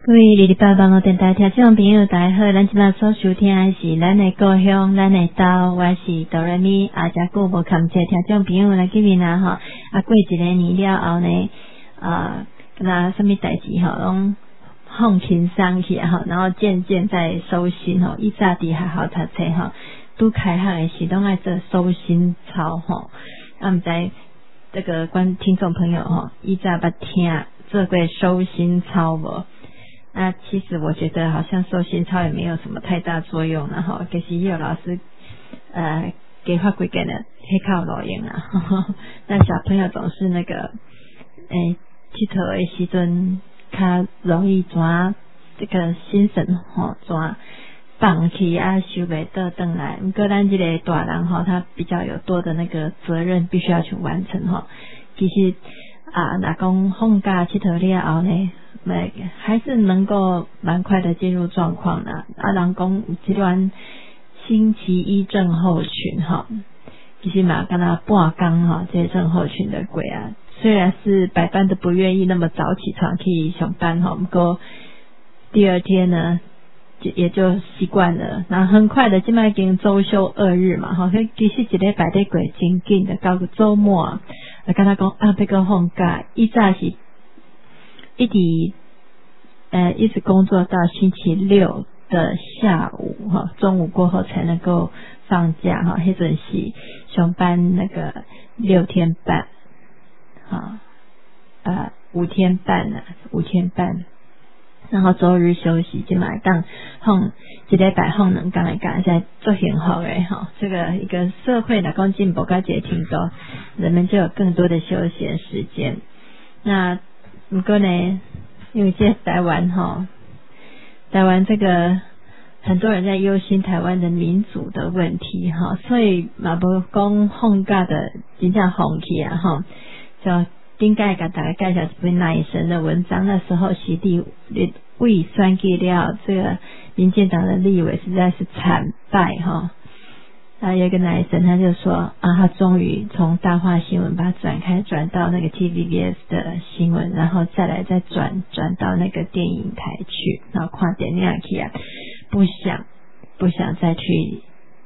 各位228网络电台听众朋友大家好，咱今麦所收听的是咱的故乡咱的岛，我是哆来咪，真久无看见听众朋友来见面啦吼，过一个年了后呢，跟他什么代志吼，拢放轻松去吼，然后渐渐在收心吼，以早伫学校读册吼，拄开学的时拢爱做收心操吼，毋知这个听众朋友吼，以早捌听做过收心操无？那其实我觉得好像收心操也没有什么太大作用啦吼，其实有老师给发规个呢，黑靠老用啦。那小朋友总是那个佚佗的时阵，较容易抓这个心神吼抓放弃收袂倒转来。不过咱这个大人吼，他比较有多的那个责任必须要去完成吼。其实若讲放假佚佗了后呢，还是能够蛮快的进入状况啦。人讲这段星期一症候群哈，其实嘛，跟他半天哈，这些症候群的鬼虽然是百般都不愿意那么早起床去上班哈，不过第二天呢，也就习惯了。然后很快的，现在已经周休2日嘛哈，其实一礼拜的过真紧的，到个周末跟他讲要个放假，以早是一直工作到星期六的下午哈，中午过后才能够放假哈，迄阵是上班那个6天半5天半5天半，然后周日休息，就买当放一礼拜放2天来干，现在做幸福的哈。这个一个社会来讲进步到这个程度，人们就有更多的休闲时间。那不过呢，因为这台湾这个很多人在忧心台湾的民主的问题哈，所以嘛无讲放假的真正放弃哈，就顶届给大家介绍一篇乃神的文章。那时候是为选举了这个民进党的立委实在是惨败哈。有一个乃神他就说他终于从大话新闻把它转到那个 TVBS 的新闻，然后再转到那个电影台去，然后看电影去不想再去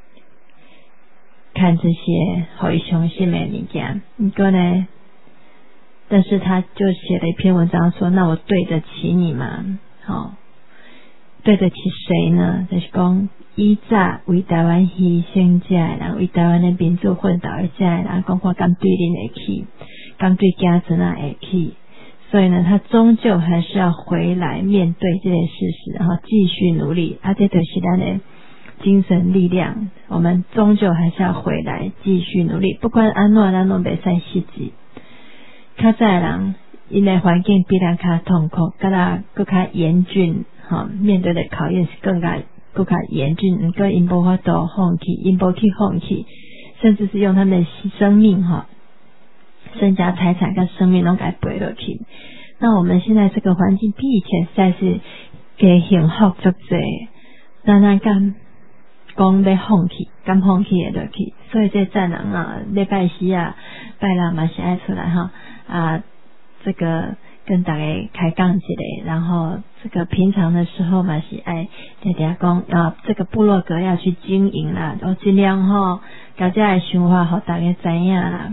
看这些好伤心的物件。不过呢，但是他就写了一篇文章说，那我对得起你吗？对得起谁呢？就是说以早为台湾牺牲者的人，为台湾的民主奋斗的者的人，讲看敢对恁会起，敢对家人会起。所以呢，他终究还是要回来面对这件事实，然后继续努力。这就是咱的精神力量，我们终究还是要回来继续努力。不管安怎，咱拢袂使失志。较早的人，因的环境比咱较痛苦，更较严峻。面对的考验是更加严峻，不过因无法度放弃，因无去放弃，甚至是用他们的生命身家财产跟生命拢给赔落去。那我们现在这个环境比以前实在是给幸福足多，咱敢讲要放弃，敢放弃会落去。所以这战人礼拜四拜六嘛是爱出来这个跟大家开讲一下，然后这个平常的时候嘛是爱常常讲这个部落格要去经营啦，尽量大家的想法互大家知影啦。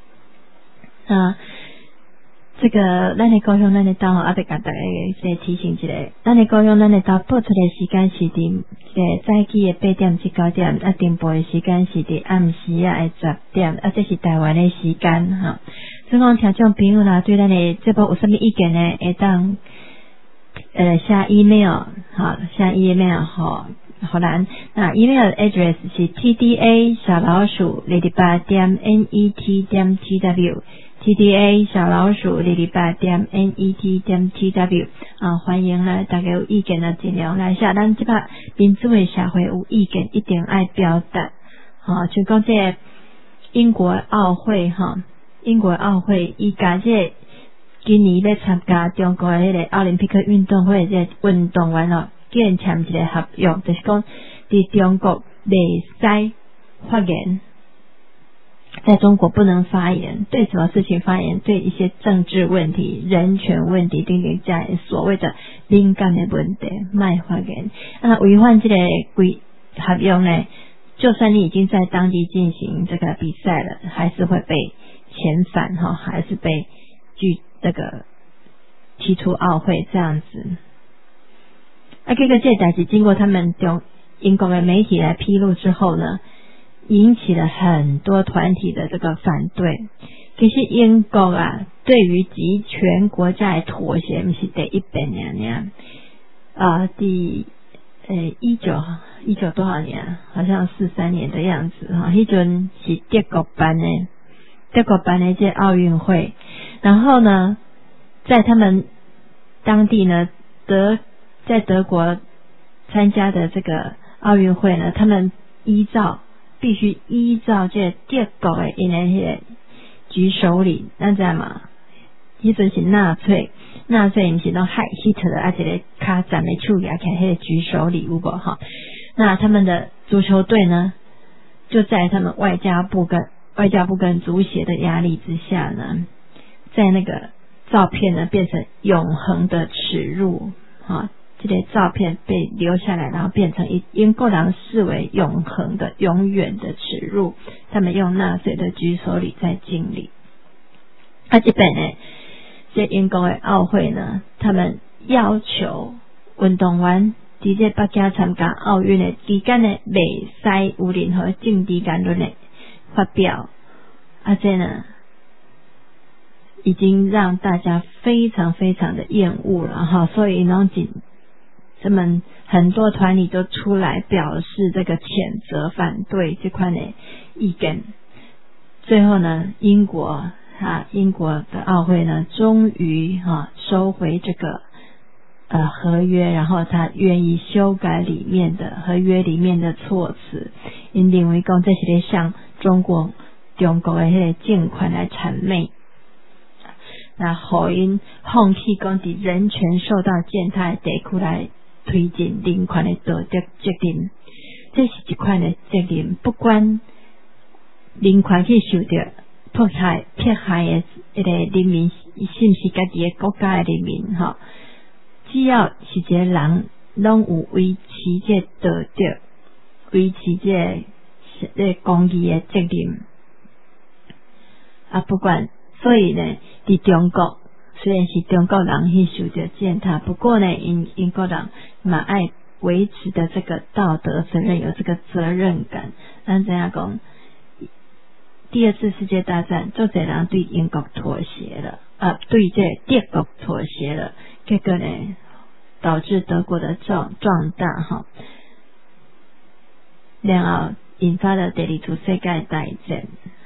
这个咱的高雄咱的岛要甲大家再提醒一下，咱的高雄咱的岛播出的时间是伫早起的8点至9点，定播的时间是伫暗时的10点，这是台湾的时间所以讲听众朋友啦，对咱的节目有什么意见呢？会当下 email 下 email 好难。那 email address 是 tda@228.net.tw tda@228.net.tw 欢迎呢，大家有意见呢尽量来下。咱这把民主的社会有意见一定爱表达就讲这英国奥会伊家这今年要参加中国的那个奥林匹克运动会这运动员竟签一个合约，就是讲伫中国袂使发言在中国不能发言，对什么事情发言？对一些政治问题、人权问题等等这样所谓的敏感的问题，卖发言。违反这个合约呢，就算你已经在当地进行这个比赛了，还是会被遣返哈，还是被这个踢出奥会这样子。这个代志经过他们英国的媒体来披露之后呢，引起了很多团体的这个反对。其实英国对于集权国家的妥协不是第一遍第19多少年，好像43年的样子哈，那阵是德国办的这奥运会，然后呢，在他们当地呢，在德国参加的这个奥运会呢，他们必须依照这德国的因为那个举手礼，咱知道嘛？迄阵是纳粹不是拢害希特勒这个卡站的手举起迄个举手礼有无哈？那他们的足球队呢，就在他们外交部跟足协的压力之下呢，在那个照片呢变成永恒的耻辱哈。这个照片被留下来，然后变成英国人视为永恒的、永远的耻辱。他们用纳粹的举手礼在敬礼。这边呢，这英国的奥会呢，他们要求运动员在这北京参加奥运的期间呢，袂使有任何政治言论的发表。这呢，已经让大家非常非常的厌恶了哈，所以他们很多团体都出来表示这个谴责反对这块的意见。最后呢，英国的奥会呢，终于收回这个合约，然后他愿意修改合约里面的措辞，因认为讲这是在向中国的那个政权来谄媚。那互因放弃讲伫人权受到践踏的地区来推进人权的道德责任，这是一款的责任，不管人权去受到迫害的一个人民，是不是家己的国家的人民哈？只要是一个人拢有维持这道德、维持这公义的责任不管。所以呢，在中国虽然是中国人去受到践踏，不过呢，英国人嘛爱维持的这个道德责任，有这个责任感。咱怎样讲？第二次世界大战，做这人对英国妥协了，对这德国妥协了，结果呢，导致德国的壮大哈，然后引发了第二次世界大战。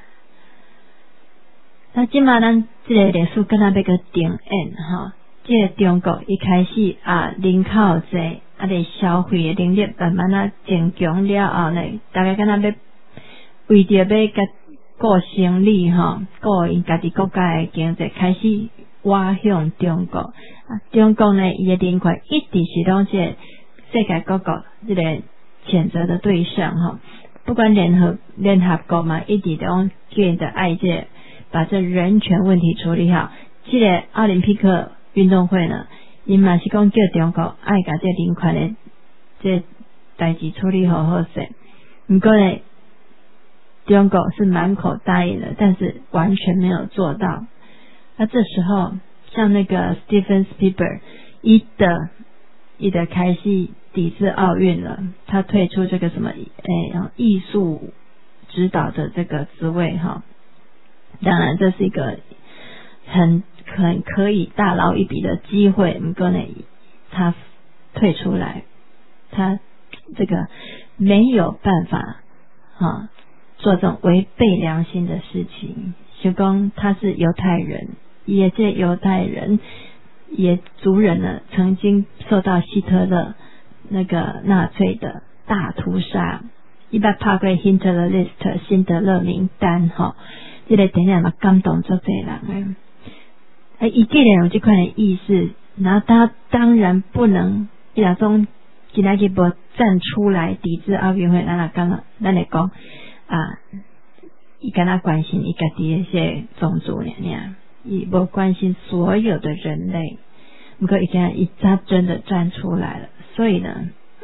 那今嘛咱这个历史跟他要个定演哈，这个中国一开始人口济，咧消费的能力慢慢增强了后呢，大家跟他要为着要顾生理哈，顾因家己国家的经济，开始挖向中国。中国呢，伊的人权一直是拢这世界各国这个谴责的对象哈，不管联合国嘛，一直拢叫的爱这。把这人权问题处理好，这个奥林匹克运动会呢，因嘛是讲叫中国爱把这人权的这代志处理好势。不过呢，中国是满口答应了，但是完全没有做到。这时候，像那个 Steven Spielberg 伊的开始抵制奥运了，他退出这个什么艺术指导的这个职位哈。当然这是一个很可以大捞一笔的机会，不过呢，他退出来，他这个没有办法做这种违背良心的事情。就讲他是犹太人，也这犹太人也族人呢，曾经受到希特勒那个纳粹的大屠杀，伊捌拍过 Schindler List 辛德勒名单这个电影嘛感动足侪人伊既然有这款的意识，然后他当然不能伊若种今仔日无站出来抵制奥运会，咱来讲伊敢若关心伊家己的些种族尔，伊无关心所有的人类。不过他真的站出来了，所以呢，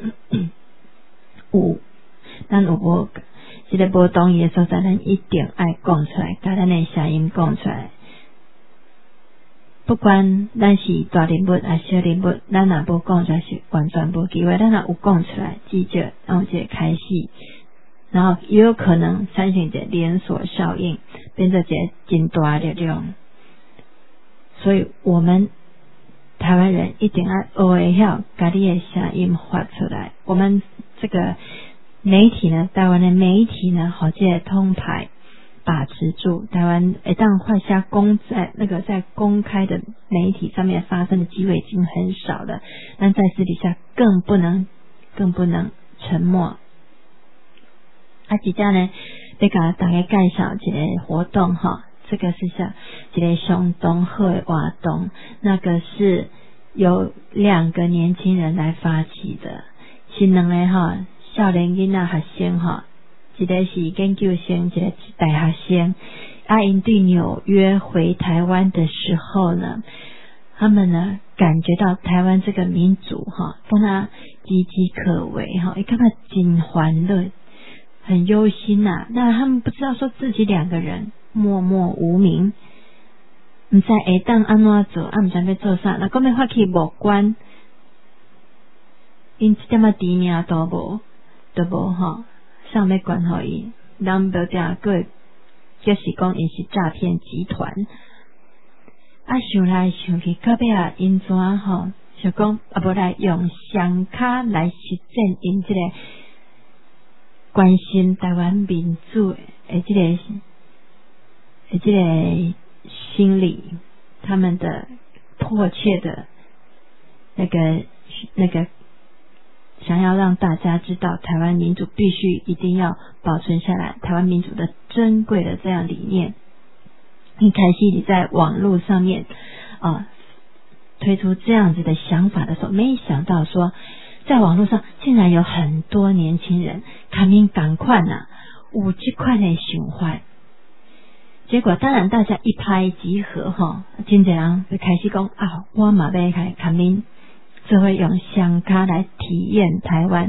咱有无这个无同意的所在，咱一定爱讲出来，把咱的声音讲出来。不管咱是大人物还是小人物，咱若无讲出来是完全无机会。咱若有讲出来，至少让这个开始，然后也有可能产生一个连锁效应，变成一个真大的力量。所以我们台湾人一定要学会晓把你的声音发出来。我们这个媒体呢，台湾的媒体呢，好这个通牌把持住台湾，当画下在公开的媒体上面发生的机会已经很少了，但在私底下更不能沉默。即只呢，要甲大家介绍一个活动哈。这个是像一个相当好的活动，那个是由2个年轻人来发起的，是2个少年囡仔学生一个是研究生，一个是大学生。因对纽约回台湾的时候呢，他们呢感觉到台湾这个民族跟他岌岌可危也感觉真欢乐，很忧心呐。那他们不知道说自己2个人默默无名，唔知会当安怎做，唔知要做啥。那讲要发起无关，因这点知名都无上要管好伊，人无定个，就是讲因是诈骗集团。想来想去，到尾因怎想讲无来用双脚来实践因这个关心台湾民主的这个心理，他们的迫切的那个想要让大家知道台湾民主必须一定要保存下来，台湾民主的珍贵的这样理念。一开始你在网络上面推出这样子的想法的时候，没想到说在网络上竟然有很多年轻人他们赶快有这款的想法。结果当然大家一拍即合真多人就开始讲我嘛要开他们就会用双脚来体验台湾。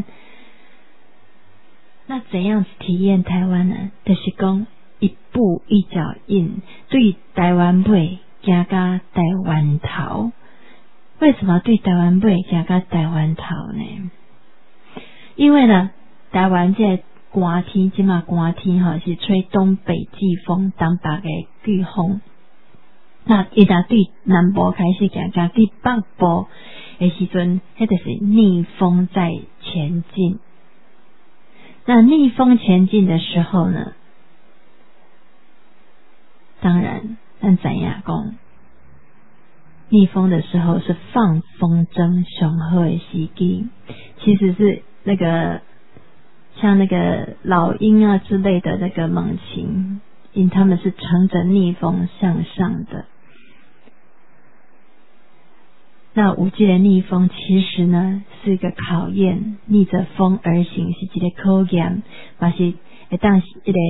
那怎样子体验台湾呢？就是讲一步一脚印，对台湾尾行到台湾头。为什么对台湾尾行到台湾头呢？因为呢，台湾这寒天，现在寒天是吹东北季风，东北的季风。那一旦对南部开始行到对北部的时阵，那就是逆风在前进。那逆风前进的时候呢，当然咱知影讲，逆风的时候是放风筝上好的时机，其实是那个像那个老鹰之类的那个猛禽，因他们是乘着逆风向上的。那有这个逆风其实呢是一个考验，逆着风而行是一个考验，嘛是会当一个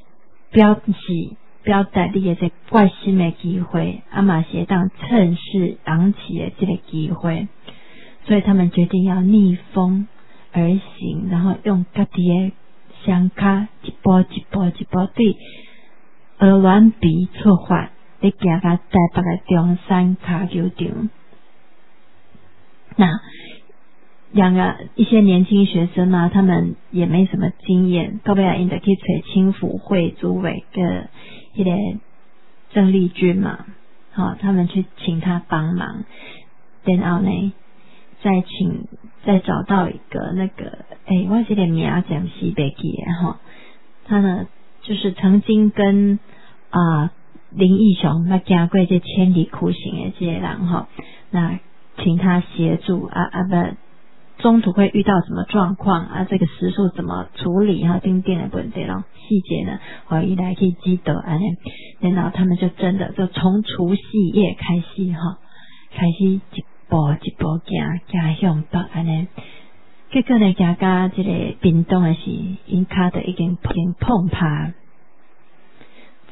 表达你的这决心的机会，嘛是会当趁势扬起的这个机会。所以他们决定要逆风而行，然后用家己的双脚一步一步一步对鹅銮鼻出发，你行到台北的中山脚球场。那一些年轻学生嘛，他们也没什么经验，到尾因得去找青辅会主委的一个郑丽君嘛，他们去请他帮忙，然后呢再找到一个我这个名暂时不记得他呢就是曾经跟林义雄那行过这千里苦行的这些人那请他协助中途会遇到什么状况这个时速怎么处理定电的问题，然后细节呢可以来去记得然后他们就真的就从除夕夜开始一步一步行向北结果呢行到这个屏东的是因脚就已经碰趴。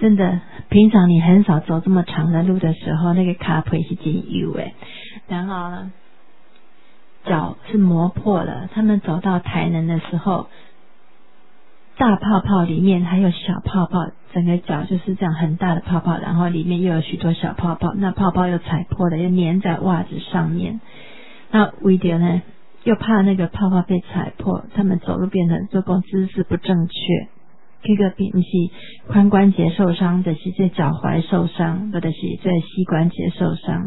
真的，平常你很少走这么长的路的时候，那个卡腿是真油诶，然后呢，脚是磨破了。他们走到台南的时候，大泡泡里面还有小泡泡，整个脚就是这样很大的泡泡，然后里面又有许多小泡泡，那泡泡又踩破了，又粘在袜子上面。那为了呢，又怕那个泡泡被踩破，他们走路变成做工姿势不正确。这个不是髋关节受伤，就是这脚踝受伤，或者是这膝关节受伤。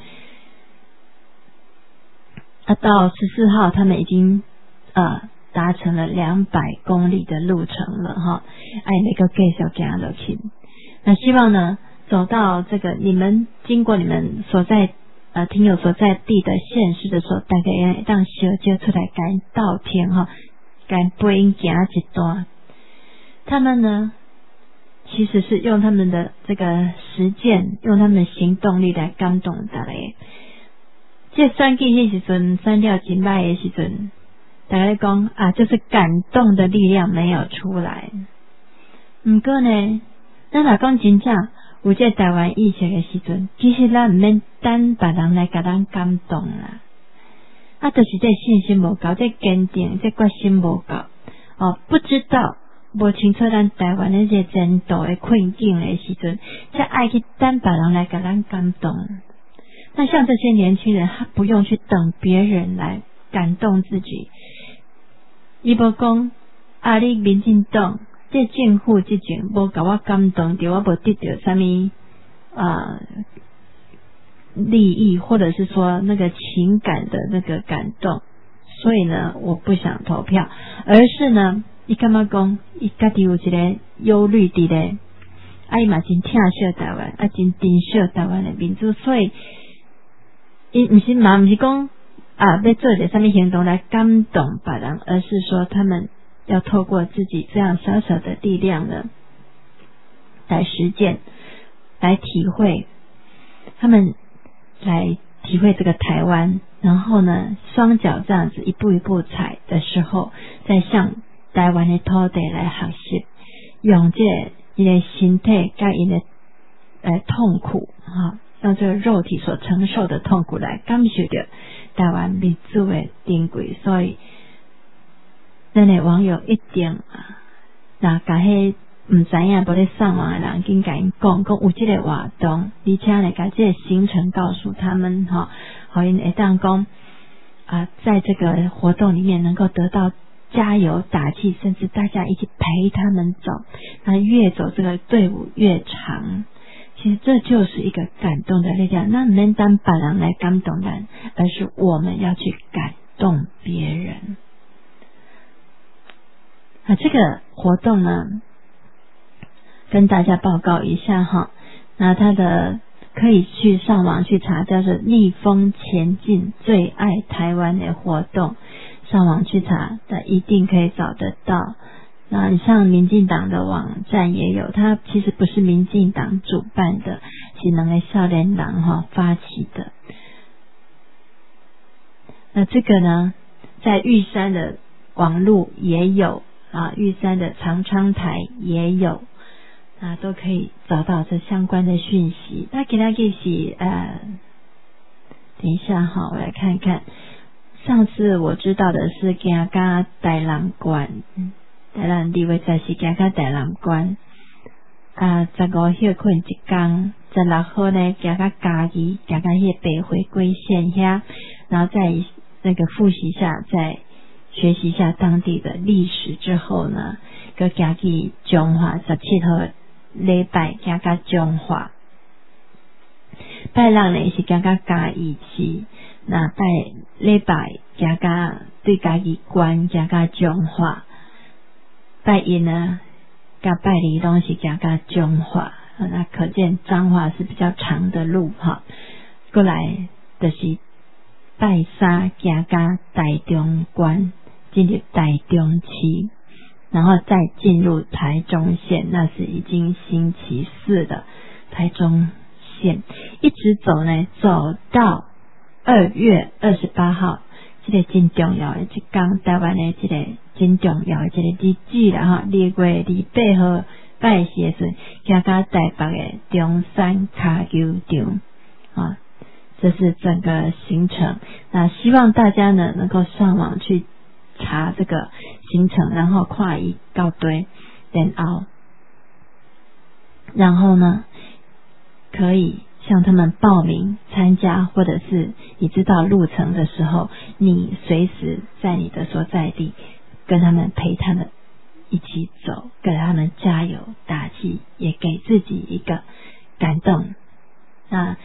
到14号，他们已经达成了200公里的路程了哈，那个继续走下去。那希望呢，走到这个你们经过你们所在听友所在地的县市的时候，大概要让小姐出来跟道天哈，跟背影行一段。他们呢，其实是用他们的这个实践，用他们的行动力来感动大家。这选举那时阵选了真歹的时阵，大家讲就是感动的力量没有出来。不过呢，咱若讲真正有这台湾疫情的时阵，其实咱唔免等别人来给咱感动啦。就是这信心无够，这坚定，这决心无够。不知道。无清楚咱台湾那些前途的困境的时阵，才爱去等别人来给咱感动。那像这些年轻人，他不用去等别人来感动自己。伊无讲你民进党这政府之前无给我感动，对我无得到什么利益，或者是说那个情感的那个感动，所以呢，我不想投票，而是呢。伊感觉讲，伊家己有一个忧虑伫咧，伊嘛真疼惜台湾，真珍惜台湾的民主，所以伊毋是讲要做一个什么行动来感动别人，而是说他们要透过自己这样小小的力量呢，来实践，来体会，他们来体会这个台湾，然后呢，双脚这样子一步一步踩的时候，再向台湾的土地来学习，用伊的身体跟伊的痛苦用这个肉体所承受的痛苦来感受到台湾民主的珍贵。所以咱的网友一定那甲迄唔知影无咧上网的人，紧甲因讲有这个活动，而且呢，甲这个行程告诉他们好因会当讲在这个活动里面能够得到加油打气，甚至大家一起陪他们走，那越走这个队伍越长。其实这就是一个感动的力量。那免等别人来感动咱，而是我们要去感动别人。这个活动呢，跟大家报告一下哈。那它的可以去上网去查，叫做逆风前进最爱台湾的活动。上网去查的一定可以找得到。那你像民进党的网站也有，它其实不是民进党主办的，是两个少年人发起的。那这个呢，在玉山的网路也有玉山的长昌台也有，都可以找到这相关的讯息。那给他给是等一下我来看看。上次我知道的是行到台南关，台南2月10是行到台南关，15休困一天，16号呢行到嘉义，行到迄北回归线遐，然后再那个复习一下，再学习一下当地的历史之后呢，个行去中华17号礼拜行到中华，拜六呢是行到嘉义市。那拜礼拜行到对嘉义关行到中华，拜一呢甲拜二拢是行到中华，那可见彰化是比较长的路过来就是拜三行到台中关，进入台中市，然后再进入台中县，那是已经星期4的台中县，一直走呢，走到2月28号，这个真重要的一天，台湾的这个真重要的这个日子啦2月28号拜时的时候行到台北的中山脚球场啊，这是整个行程。那希望大家呢能够上网去查这个行程，然后看伊到对，然后呢可以向他们报名参加，或者是你知道路程的时候，你随时在你的所在地跟他们陪他们一起走，给他们加油打气，也给自己一个感动。那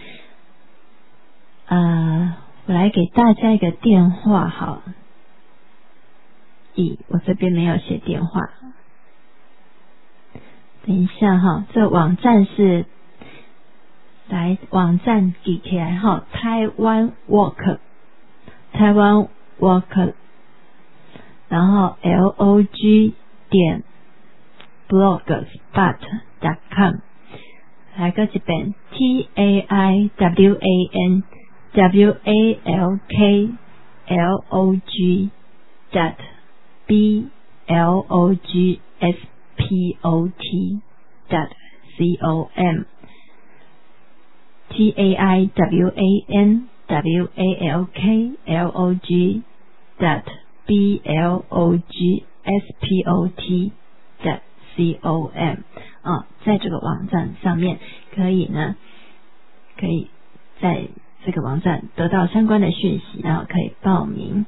我来给大家一个电话好，我这边没有写电话，等一下哈，这网站是来网站记起来哈，台湾 walk， 然后 log.blogspot.com， 来个一遍 TAIWANWALK.blogspot.com TAIWANWALK.blogspot.com 在这个网站上面可以在这个网站得到相关的讯息，然后可以报名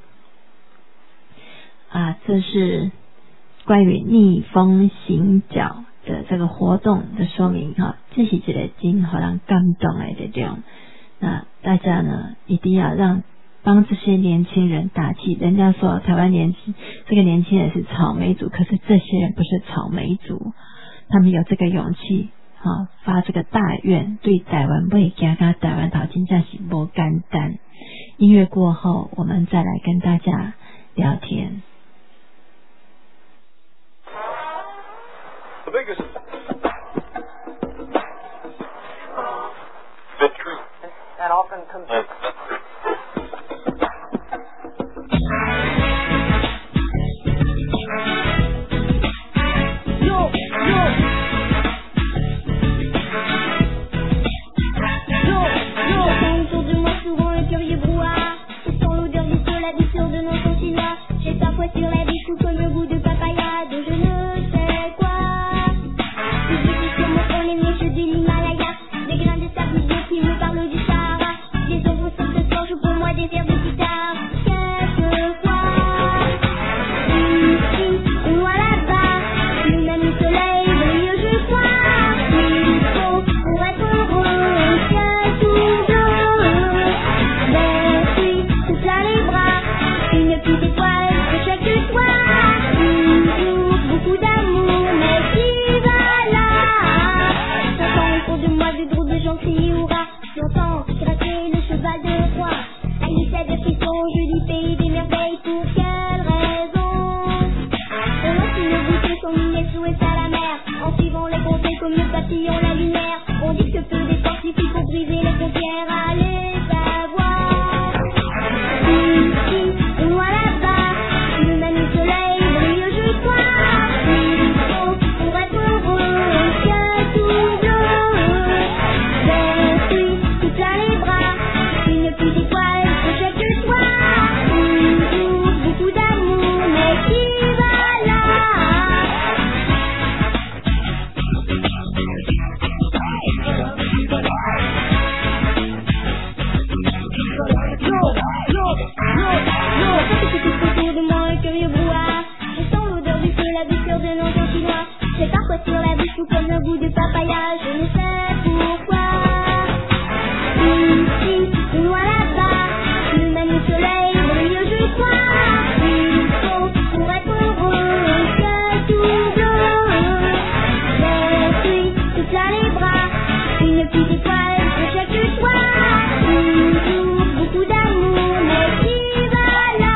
这是关于逆风行脚的这个活动的说明哈，这是一个真让人感动的这种。那大家呢一定要帮这些年轻人打气。人家说台湾这个年轻人是草莓族，可是这些人不是草莓族，他们有这个勇气发这个大愿，对台湾不会行到台湾头真的是不简单。音乐过后我们再来跟大家聊天。 The biggest victory that often comes. Autour de moi souvent un curieux brouhaha. Je sens l'odeur du sol, la douceur de nos sons chinois. J'ai parfois sur la bouche tout comme le goût de papaya, de je ne sais quoi. Je suis sur mon front les neiges de l'Himalaya, des grains de sable qui me parlent du Sahara. Des ombres sur ce soir jouent pour moi des airs de guitare. Quelquefois, ici, loin là-bas, le même soleil brille, je crois. Il faut pour être heureux, un ciel tout bleu. Vers toute la les bras, une petite étoile de chaque soir. Toujours beaucoup d'amour, mais qui va là? J'entends autour de moi de drôles de gens crier hurrah. J'entends craquer le cheval de roi. À l'issue de frissons, je dis pays des merveilles. Pour quelle raison? On lance une bouteille comme une SOS à la mer. En suivant les conseils comme le papillon la lumière. On dit que peu d'efforts suffit pour briser les frontières. Allez savoir. Ici, loin là-bas, le même soleil brille, je crois. Il faut pour être heureux, un ciel tout bleu. Vers toute la les bras, une petite étoile de chaque soir. Toujours beaucoup d'amour, mais qui va là? Autour de moi un curieux brouhaha. Je sens l'odeur du feu, la douceur de nos gens chinois. J'ai parfois sur la bouche tout comme le goût de papaya, je ne sais pourquoi. Ici, loin là-bas, le même soleil brille, je crois. Il faut pour être heureux, un ciel tout bleu. Vers toute la les bras, une petite étoile de chaque soir. Toujours beaucoup d'amour, mais qui va là?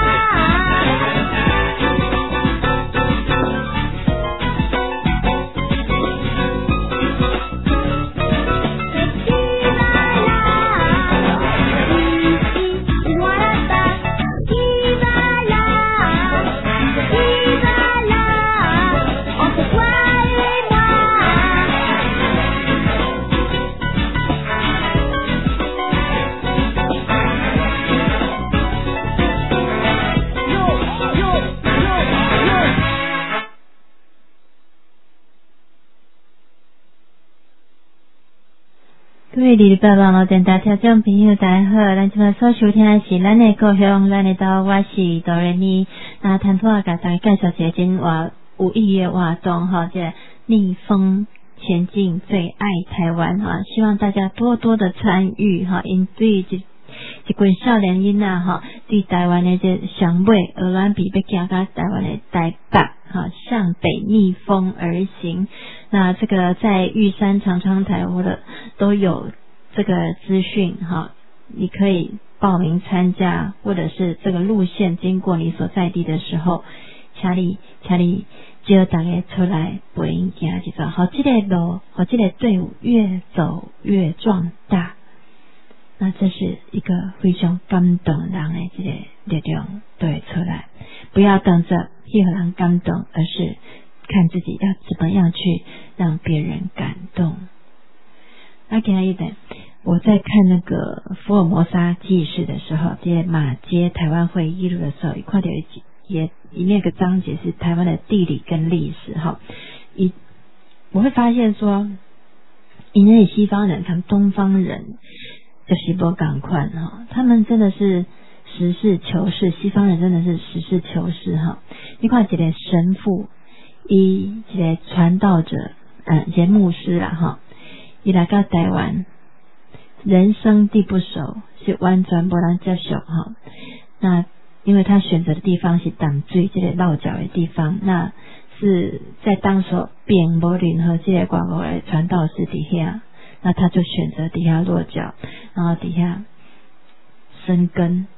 各位礼拜网络电台听众朋友大家好，咱今晚所收听的是咱的故乡，咱的岛，我是哆来咪。那谈拖甲大家介绍一个真有意义的活动哈，这逆风前进最爱台湾哈，希望大家多多的参与哈，因对一群少年囡仔哈，对台湾的这上尾鹅銮鼻要行到台湾的台北哈，向北逆风而行。那这个在玉山、长昌台或者都有这个资讯哈，你可以报名参加，或者是这个路线经过你所在地的时候，请你叫大家出来陪因行一走，好，这个路，好，这个队伍越走越壮大。那这是一个非常感动人的这个力量，对，出来，不要等着去让人感动，而是看自己要怎么样去让别人感动。那给他一点，我在看那个福尔摩沙记事的时候，这马街台湾会议录的时候，看到也那个章节是台湾的地理跟历史哈。我会发现说，因为西方人跟东方人就是不赶快哈，他们真的是实事求是，西方人真的是实事求是哈。你看这个神父，一个传道者，一个牧师啦哈，伊来到台湾，人生地不熟，是完全不能接受哈。那因为他选择的地方是淡水这个落脚的地方，那是在当时并无任何这个外国的传道士底下，那他就选择底下落脚，然后底下生根。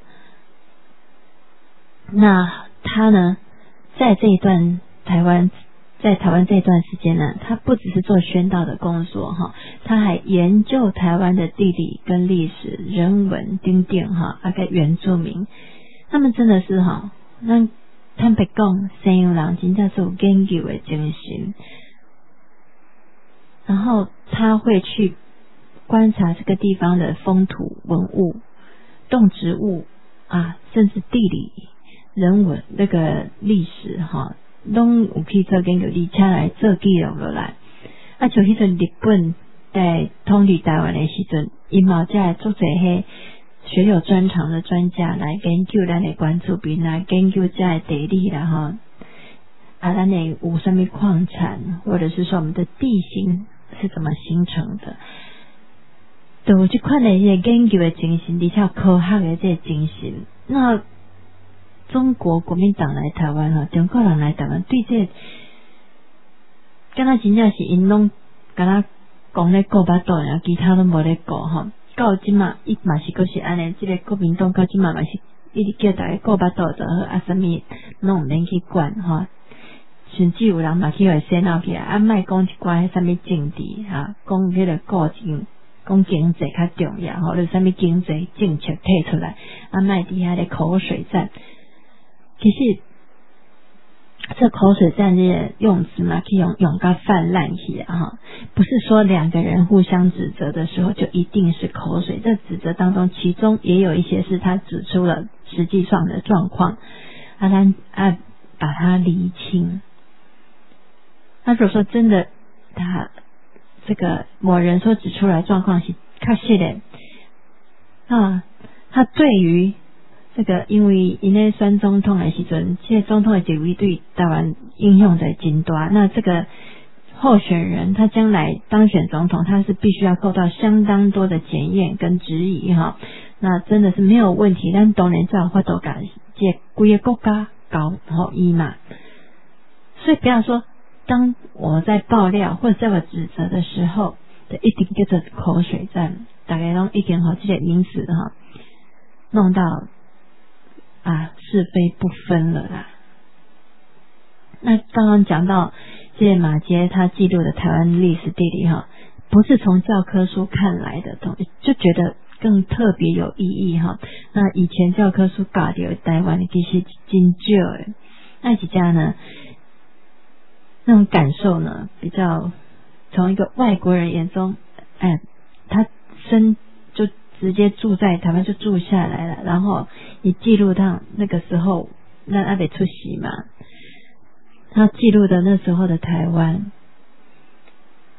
那他呢，在这一段在台湾这一段时间呢，他不只是做宣道的工作哈，他还研究台湾的地理跟历史、人文等等哈，个原住民，他们真的是哈，那坦白讲，西洋人真正是有研究的精神。然后他会去观察这个地方的风土文物、动植物啊，甚至地理、人文那个历史哈，拢有去做研究，而且来做记录落来。啊，像迄阵日本在统治台湾的时阵，因嘛才做这些学有专长的专家来研究咱的原住民，来研究这的地理啦哈，啊，咱的有什么矿产，或者是说我们的地形是怎么形成的，都有这款的研究的精神，而且科学的这精神。那中国国民党来台湾哈，中国人来台湾对这敢若真正是因拢敢若讲咧顾巴肚，然后其他都无咧顾哈。到即嘛，伊嘛是阁是安尼，这个国民党到即嘛嘛是一直叫大家顾巴肚就好，啊，什么拢唔免去管哈。甚至有人嘛去互洗脑起来，啊，莫讲一寡什么政治哈，讲迄个个性，讲经济较重要吼，就什么经济政策提出来，啊，莫底下咧口水战。其实这口水战这些用词嘛，可以用到泛滥起啊哈，不是说两个人互相指责的时候就一定是口水，这指责当中其中也有一些是他指出了实际上的状况，他把它厘清。他如果说真的，他这个某人所指出来状况是确实的啊，他对于这个，因为因为选总统的时阵，这总统的地位对台湾影响在真大。那这个候选人他将来当选总统，他是必须要受到相当多的检验跟质疑哈。那真的是没有问题，但当然才有法度甲这规个国家搞好伊嘛。所以不要说，当我在爆料或者在我指责的时候，就一定叫做口水战，大概拢一定好这个名词哈，弄到是非不分了啦。那刚刚讲到这马偕他记录的台湾历史地理哈，不是从教科书看来的东西，就觉得更特别有意义哈。那以前教科书教的台湾其实真少的，那几家呢，那种感受呢，比较从一个外国人眼中，他就直接住在台湾就住下来了，然后你记录到那个时候，那还得出席嘛，他记录的那时候的台湾，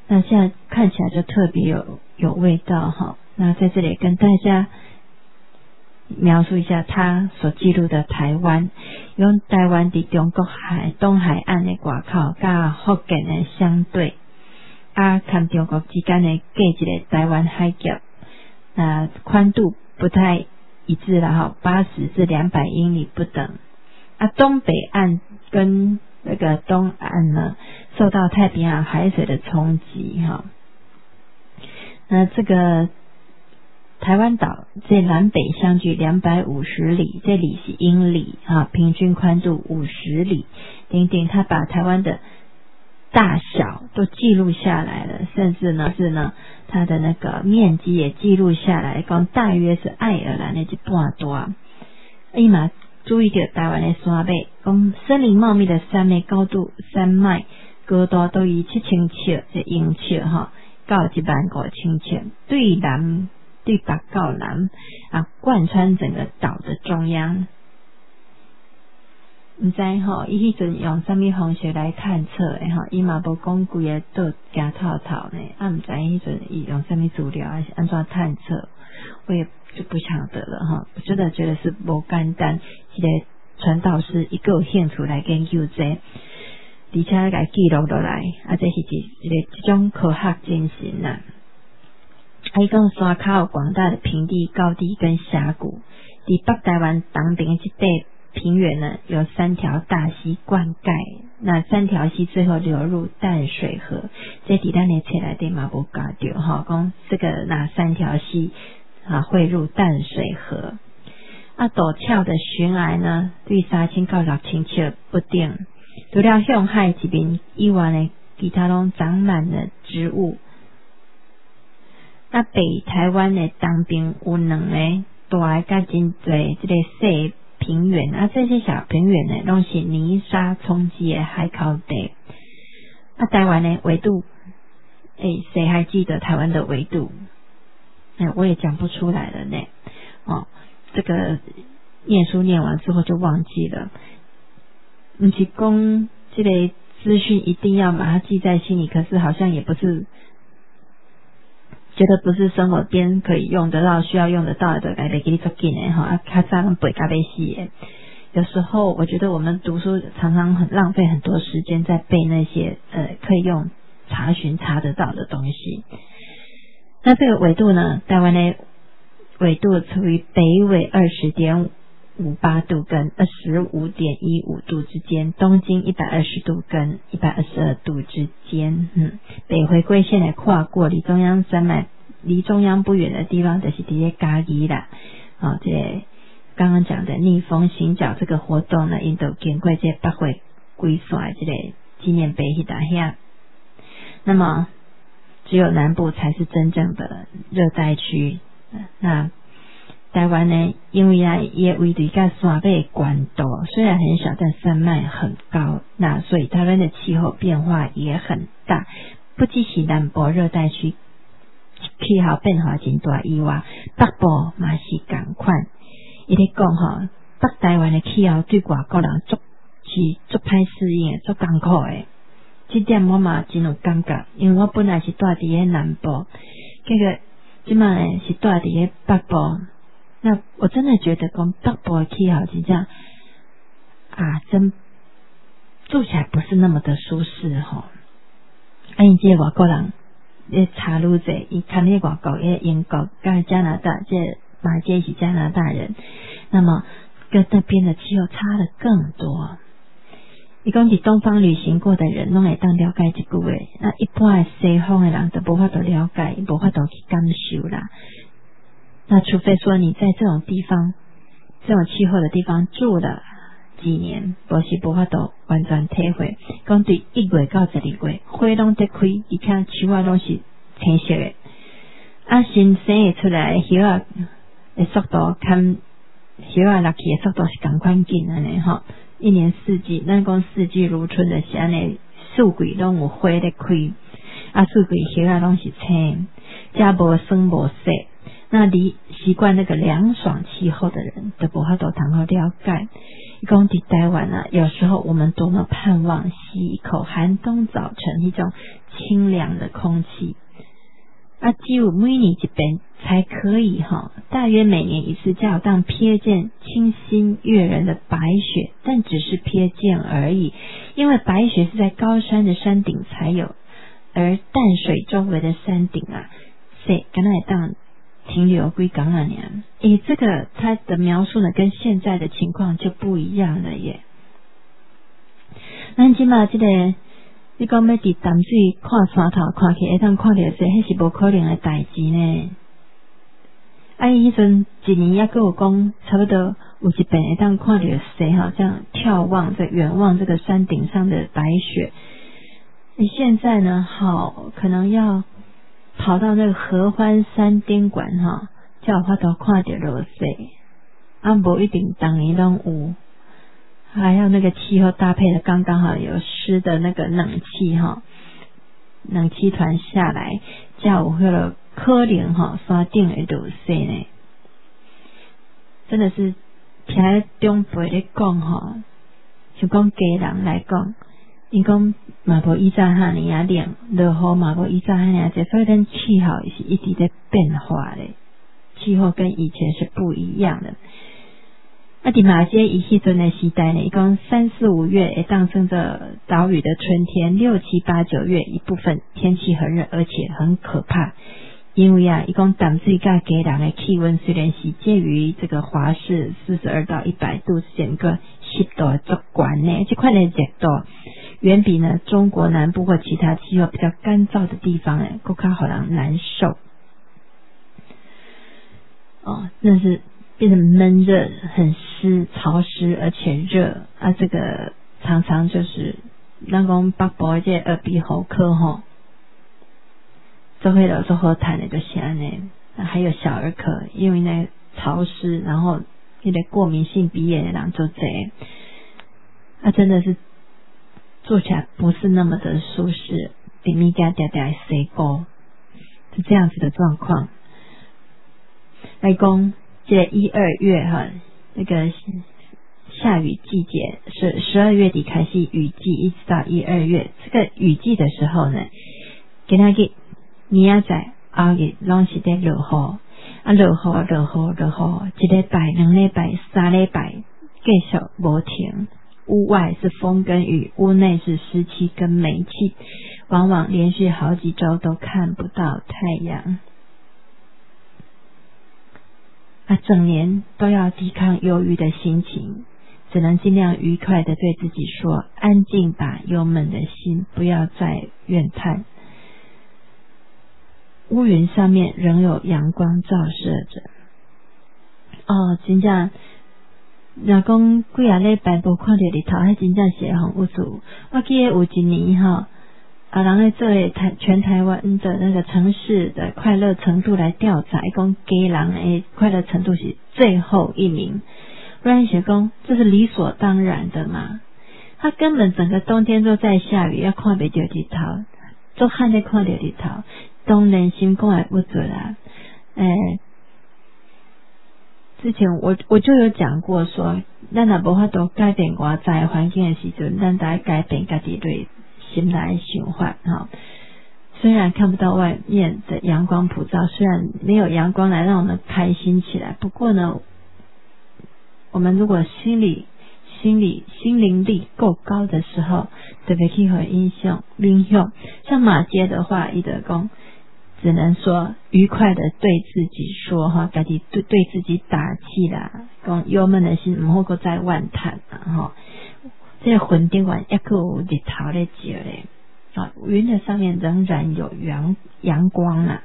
那现在看起来就特别有味道哈。那在这里跟大家描述一下他所记录的台湾，用台湾伫中国东海岸的外口，甲福建的相对，跟中国之间的隔一个台湾海峡，宽度不太一致啦哈，80至200英里不等。东北岸跟那个东岸呢，受到太平洋海水的冲击哈。那这个台湾岛这南北相距250里，这里是英里啊，平均宽度50里，他把台湾的大小都记录下来了，甚至呢它的那个面积也记录下来，讲大约是爱尔兰的一半大。伊嘛注意到台湾的山脉，讲森林茂密的山脉高度高度都以7000尺这英尺哈，到15000尺，对北到南贯穿整个岛的中央。唔知吼，伊迄阵用什么方式来探测的吼？伊嘛无讲规个都行透透呢，唔知迄阵伊用什么资料还是安怎探测，我也就不晓得了哈。我真的觉得是无简单，一个传道师一个有兴趣来研究这，而且来记录落来，这是一个这种科学精神呐。伊讲山脚有广大的平地、高地跟峡谷，伫北台湾东边这块平原呢，有3条大溪灌溉，那3条溪最后流入淡水河。这伫咱的册内底嘛无教到哈，讲这个哪3条溪汇入淡水河。陡峭的悬崖呢，对3000到6000尺不等。除了向海这边以外呢，其他拢长满了植物。北台湾的东边有2个大甲真侪这个小平原，这些小平原呢，拢是泥沙冲击的海口地。台湾的纬度，谁还记得台湾的纬度？我也讲不出来了呢。这个念书念完之后就忘记了。不是讲这个资讯一定要把它记在心里，可是好像也不是。觉得不是生活边可以用得到、需要用得到的，来给你做紧的哈，较早人背甲要死的。有时候我觉得我们读书常常很浪费很多时间在背那些可以用查得到的东西。那这个纬度呢，台湾的纬度处于北纬20.58度跟25.15度之间，东经120度跟122度之间。北回归线的跨过离中央山脉，离中央不远的地方就是这些嘉义啦。这刚刚讲的逆风行脚这个活动呢，因都经过这北回归线这个纪念碑去打下。那么只有南部才是真正的热带区。那台湾呢，因为也位于甲山脉关岛，虽然很小，但山脉很高，那所以台湾的气候变化也很大。不只是南部热带区气候变化真大以外，北部嘛是同款。伊咧讲北台湾的气候对外国人足歹适应的，足艰苦的。这点我嘛真有感觉，因为我本来是住伫咧南部，这个即摆呢是住伫咧北部。那我真的觉得讲北部的气候是这样真住起来不是那么的舒适哈。因这外国人咧查愈济，伊看咧外国咧英国跟加拿大，这是加拿大人，那么跟那边的气候差的更多。伊讲伫东方旅行过的人拢会当了解这句话，那一般的西方的人都无法度了解，无法度去感受啦。那除非说你在这种地方、这种气候的地方住了几年，无是无法度完全体会。讲对1月到12月，花拢在开，而且树啊拢是青色的。新生的出来的叶啊的速度，看叶啊落去的速度是同款紧安尼吼。一年四季，咱讲四季如春的是安尼，四季拢有花在开，四季叶啊拢是青，遮无酸无涩。 那习惯那个凉爽气候的人都不法度通好了解。伊讲伫台湾啊，有时候我们多么盼望吸一口寒冬早晨一种清凉的空气啊，只有每年一遍才可以大约每年一次才有当瞥见清新悦人的白雪，但只是瞥见而已，因为白雪是在高山的山顶才有，而淡水周围的山顶啊，谁敢来当停留几天啊呢？这个他的描述呢，跟现在的情况就不一样了耶。咱即马这个，你讲要伫淡水看山头看起，会当看到说，迄是无可能的代志呢。伊迄阵一年也跟我讲，差不多有一遍会当看到谁这样眺望这远望这个山顶上的白雪。现在呢，可能要跑到那个合欢山顶馆才有法度看到落雪，无一定当年拢有，还要那个气候搭配的刚刚好，有湿的那个冷气冷气团下来，才有迄个可能山顶会落雪呢。真的是听中辈咧讲就讲家人来讲，因讲嘛无以前遐尼啊冷，落雨嘛无以前遐尼啊济，所以咱气候是一直在变化的，气候跟以前是不一样的。伫马街伊迄阵的时代呢，伊讲3、4、5月会当算作岛屿的春天，6、7、8、9月一部分天气很热，而且很可怕。因为伊讲淡水甲基隆的气温虽然是介于这个华氏42到100度之间，个湿度足悬呢，这块的热度远比呢中国南部或其他气候比较干燥的地方更加让人难受。那是变成闷热，很湿、潮湿，而且热啊！这个常常就是咱讲北部的这耳鼻喉科都会有时候痰的就是安尼，还有小儿科，因为那潮湿，然后那个过敏性鼻炎的人就真的是做起来不是那么的舒适，里面加嗲嗲塞沟，是这样子的状况。来讲这1、2月那个下雨季节是12月底开始雨季，一直到1、2月。这个雨季的时候呢，今仔日明仔载后日拢是在落雨，落雨，一礼拜、2礼拜、3礼拜继续无停。屋外是风跟雨，屋内是湿气跟霉气，往往连续好几周都看不到太阳。整年都要抵抗忧郁的心情，只能尽量愉快的对自己说，安静吧，忧闷的心，不要再怨叹。乌云上面仍有阳光照射着。真正若讲几啊礼拜无看到日头，迄真正是会互有趣。我记得有一年人咧做全台湾的那个城市的快乐程度来调查，讲基隆的快乐程度是最后一名。不然想讲这是理所当然的嘛？他根本整个冬天都在下雨，要看不到日头，都还在看到日头，当然心肝会不准啦。之前我就有讲过说，咱若无法度改变外在环境的时阵，咱得改变家己对心内想法虽然看不到外面的阳光普照，虽然没有阳光来让我们开心起来，不过呢，我们如果心灵力够高的时候，特别去和影响。像马街的话，伊就讲只能说愉快的对自己说家己对自己打气啦，讲忧闷的心唔好再再怨叹啦这个云顶晚还有日头咧照咧云的上面仍然有阳光啦。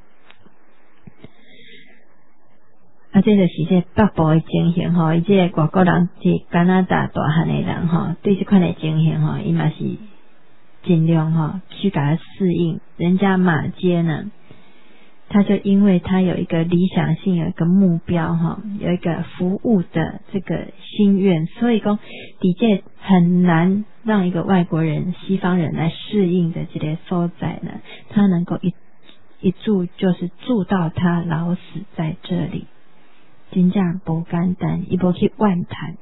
这就是这北部的情形伊这外国人是加拿大大汉的人对这款的情形伊嘛是尽量去给他适应。人家马街呢，他就因为他有一个理想性，有一个目标有一个服务的这个心愿，所以说的确很难让一个外国人西方人来适应的这个所在呢，他能够一住就是住到他老死在这里，真正不简单，伊无去怨叹，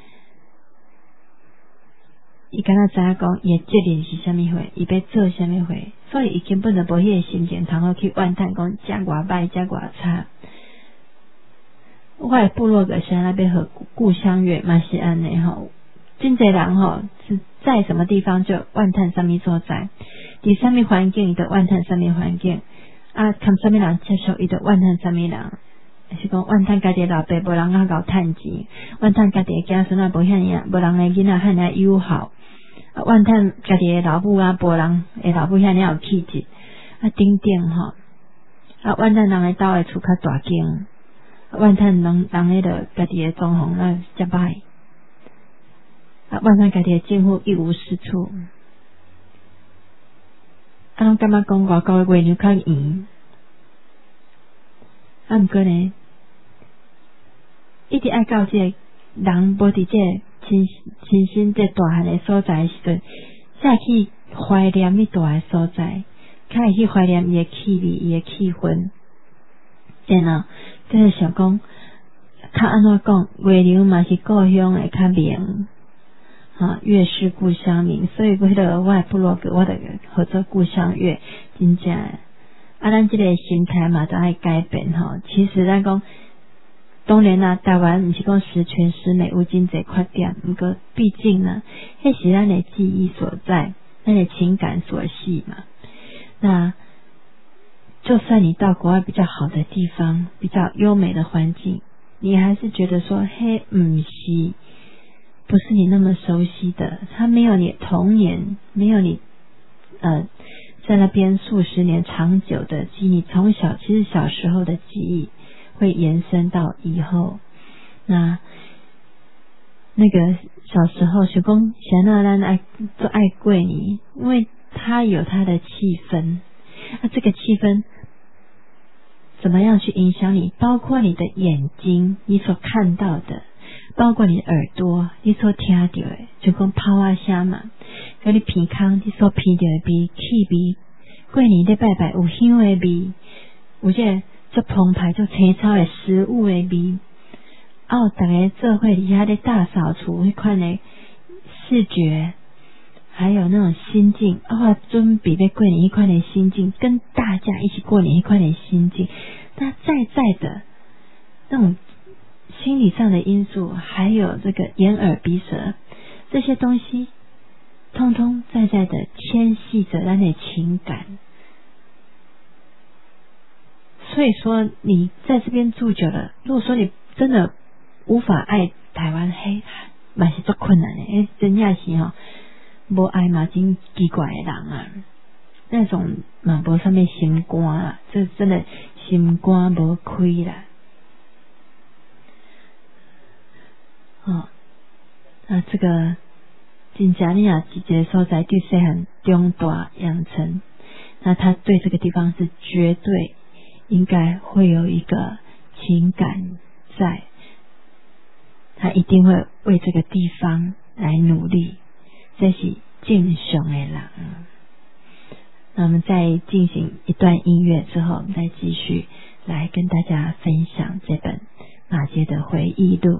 伊敢若知影讲伊的责任是啥物货，伊要做啥物货，所以伊根本就无迄个心情通好去怨叹讲遮偌歹遮偌差。我的部落格现在要和故乡月嘛是安尼吼，真侪人吼是在什么地方就怨叹什么所在，伫什么环境伊就怨叹什么环境，啊，看什么人接受伊就怨叹什么人，是讲怨叹家己老爸无人较够趁钱，怨叹家己的子孙啊无遐尔，无人的囡仔遐尔友好，怨叹家己的老母啊无人的老母遐尔有气质，啊，等等吼，啊，怨叹人的兜的厝较大间。怨叹人迄个家己的状况啊遮歹，啊怨叹家己的政府一无是处，啊拢感觉讲外国的月娘较圆，啊毋过呢，一直爱到这个人无伫这个亲身这大汉的所在的时阵，才去怀念你大的所在，才会去怀念伊的气味、伊的气氛。然后，就是想讲，较安怎讲，月娘嘛是故乡的较明，月是故乡明，所以我的部落格，我的合作故乡月，真正，咱这个心态嘛，都爱改变吼。其实咱讲，当然啦，台湾毋是讲十全十美，有真侪缺点，不过毕竟呢，迄是咱的记忆所在，咱的情感所系嘛。那就算你到国外比较好的地方，比较优美的环境，你还是觉得说，嘿，不是你那么熟悉的，它没有你童年，没有你在那边数十年长久的记忆，你从小其实小时候的记忆会延伸到以后。那个小时候想讲想到咱爱过你，因为它有它的气氛，这个气氛怎么样去影响你？包括你的眼睛，你所看到的，包括你的耳朵，你所听到的，就讲泡啊声嘛，跟你鼻孔你所闻到的味、气味，过年咧拜拜有香的味，有这个足澎湃、足青草的食物的味，大家做伙伫遐咧大扫除迄款的视觉。还有那种心境，准备要过年一款的心境，跟大家一起过年一款的心境，那在的那种心理上的因素，还有这个眼耳鼻舌这些东西，通通在的牵系着咱的情感。所以说，你在这边住久了，如果说你真的无法爱台湾，嘛是足困难的，真正是无爱嘛真奇怪的人啊，那种嘛无啥物心肝啦，这真的心肝无开啦。这个真正你啊一个所在对细汉中大养成，那他对这个地方是绝对应该会有一个情感在，他一定会为这个地方来努力。这是正常的人。那我们在进行一段音乐之后，我们再继续来跟大家分享这本马街的回忆录。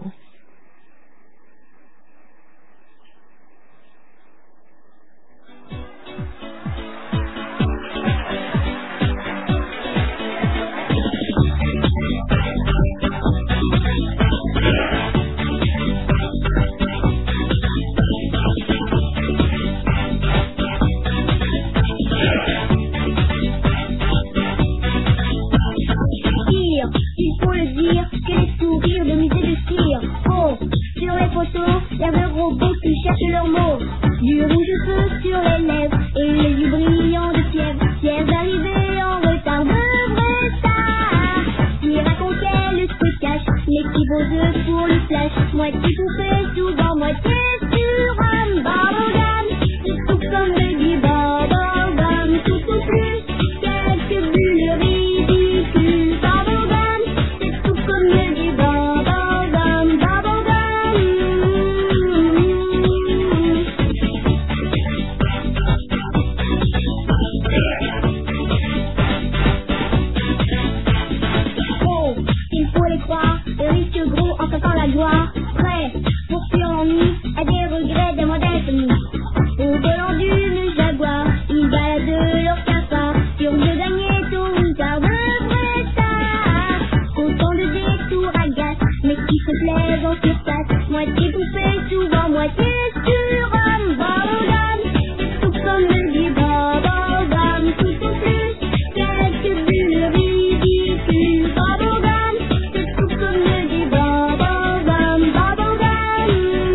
moitié sur un bubblegum. Tout comme du bubblegum, tout au plus quelques bulles ridicules. Bubblegum, c'est tout comme du bubblegum, bubblegum.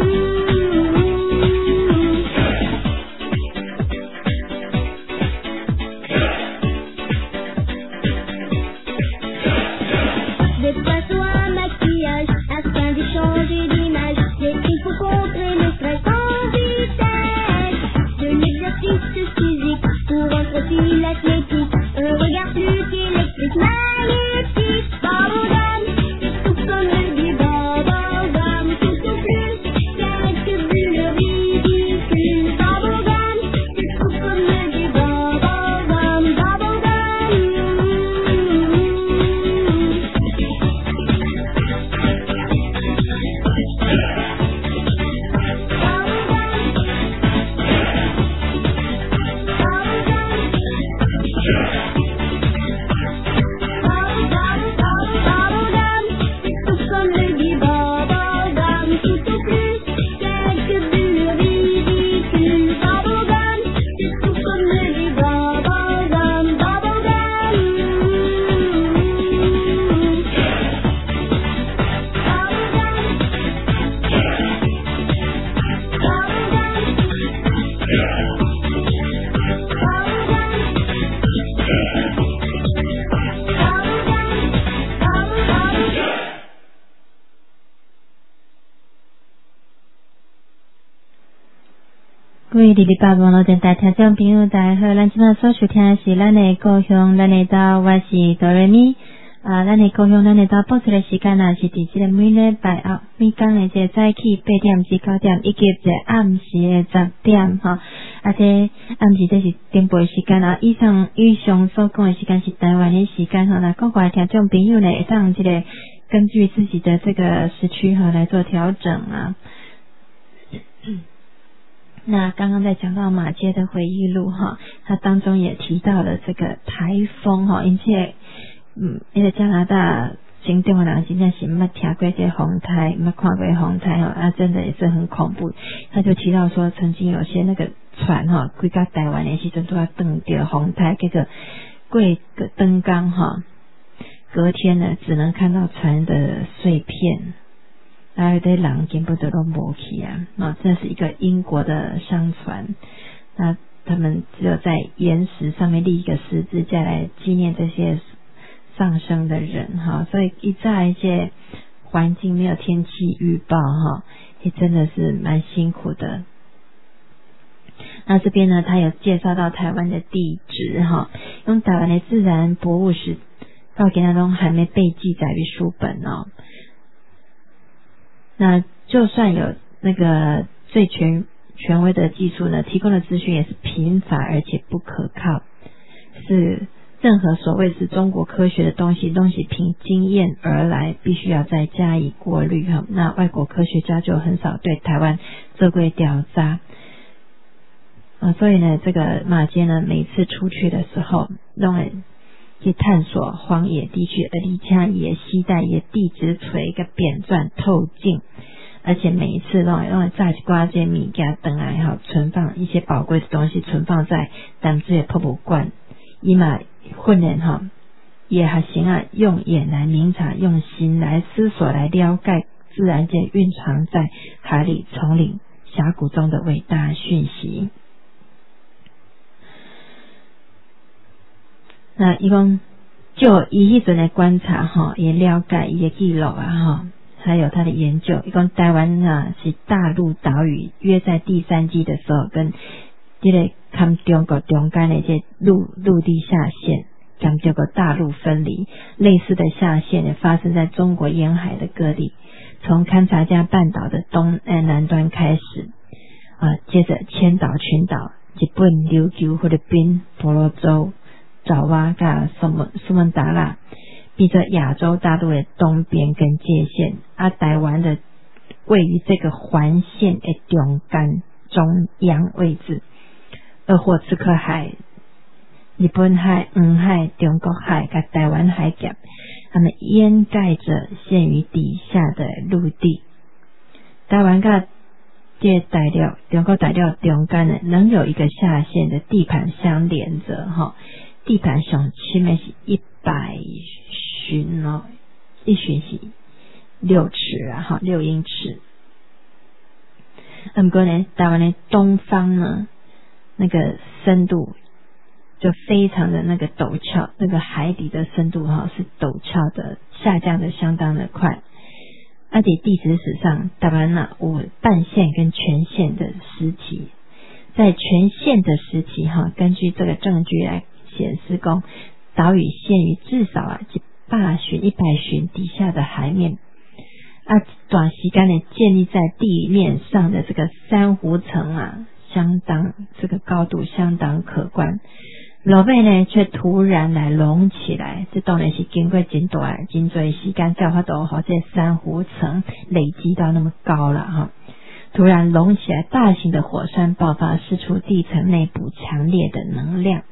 Des pinceaux à maquillage afin de changer d'image. Des trucs pour contrer le stress en vitesse. De l'exercice physique pour un profil athlétique. Un regard plus qu'électrique, magnétique. Bubblegum, c'est tout comme du bubblegum. Tout au plus quelques bulles ridicules. Bubblegum, c'est tout comme du bubblegum, bubblegum. 各位228网络电台听众朋友大家好，咱今麦所收听的是咱的故乡咱的岛，我是哆瑞咪。咱的故乡咱的岛播出的时间也是伫这个每礼拜每天的这早起8点至9点，以及这暗时的10点这暗时这是点播时间以上所讲的时间是台湾的时间那国外听众朋友呢会当这个根据自己的这个时区来做调整那刚刚在讲到马街的回忆录它当中也提到了这个台风因且因为加拿大行动的人真的是没听过这风台，没看过风台真的也是很恐怖。他就提到说，曾经有些那个船归到台湾的时阵都要登到风台，结果过个灯缸隔天呢只能看到船的碎片。还有的人根本都没去这是一个英国的商船，那他们只有在岩石上面立一个十字架来纪念这些上升的人所以一在一些环境没有天气预报也真的是蛮辛苦的。那这边呢他有介绍到台湾的地质用台湾的自然博物史到今天都还没被记载于书本那就算有那个最权威的技术呢，提供的资讯也是贫乏而且不可靠，是任何所谓是中国科学的东西凭经验而来，必须要再加以过滤那外国科学家就很少对台湾做过调查所以呢这个马街呢每次出去的时候都会去探索荒野地区，而且也携带也地质锤一个扁钻透镜，而且每一次都会载一挂这些物件回来存放一些宝贵的东西，存放在咱们这些博物馆，伊嘛训练也还行用眼来明察，用心来思索，来了解自然界蕴藏在海里、丛林、峡谷中的伟大讯息。那伊讲就以迄阵的观察也了解伊的记录还有他的研究。伊讲台湾是大陆岛屿约在第3纪的时候跟这个跟中国中间的这陆地下线跟这个大陆分离，类似的下线也发生在中国沿海的各地，从勘察加半岛的南端开始接着千岛群岛、日本、琉球、菲律宾、婆罗洲、爪哇跟苏门答腊，比着亚洲大陆的东边跟界限台湾的位于这个环线的中间中央位置，鄂霍次克海、日本海、黄海、中国海跟台湾海峡，它们掩盖着陷于底下的陆地。台湾跟这大陆中国大陆中间呢，能有一个下线的地盘相连着哈，地盘上深的是100寻哦，一寻是6尺啊，哈，6英尺。不过呢，台湾的东方呢，那个深度就非常的那个陡峭，那个海底的深度哈是陡峭的，下降的相当的快。而且地质史上，台湾有半线跟全线的时期，在全线的时期哈，根据这个证据来显示说，岛屿陷于至少100寻、100寻底下的海面。短时间呢，建立在地面上的这个珊瑚层相当这个高度相当可观。落尾呢，却突然来隆起来，这当然是经过很多时间才有法度让这珊瑚层累积到那么高了哈。突然隆起来，大型的火山爆发，释出地层内部强烈的能量。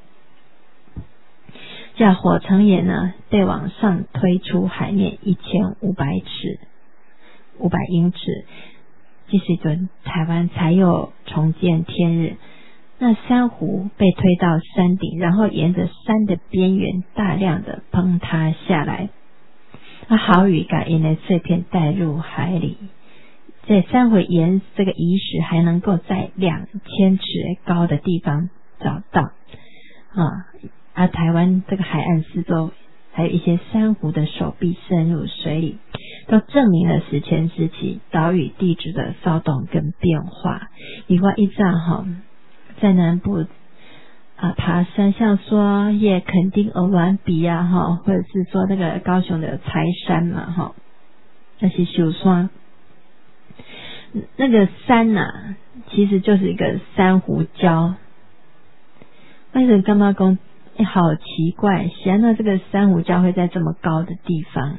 这火层岩呢，被往上推出海面1500尺，500英尺。这时阵台湾才有重见天日。那珊瑚被推到山顶，然后沿着山的边缘大量的崩塌下来。豪雨把岩的碎片带入海里。这珊瑚岩这个遗址还能够在2000尺高的地方找到。台湾这个海岸四周还有一些珊瑚的手臂渗入水里，都证明了史前时期岛屿地质的骚动跟变化。另外一站在南部爬山，像说垦丁鹅銮鼻或者是说那个高雄的柴山嘛那些秀山，那个山其实就是一个珊瑚礁。为什么干妈公好奇怪，显然这个珊瑚礁会在这么高的地方。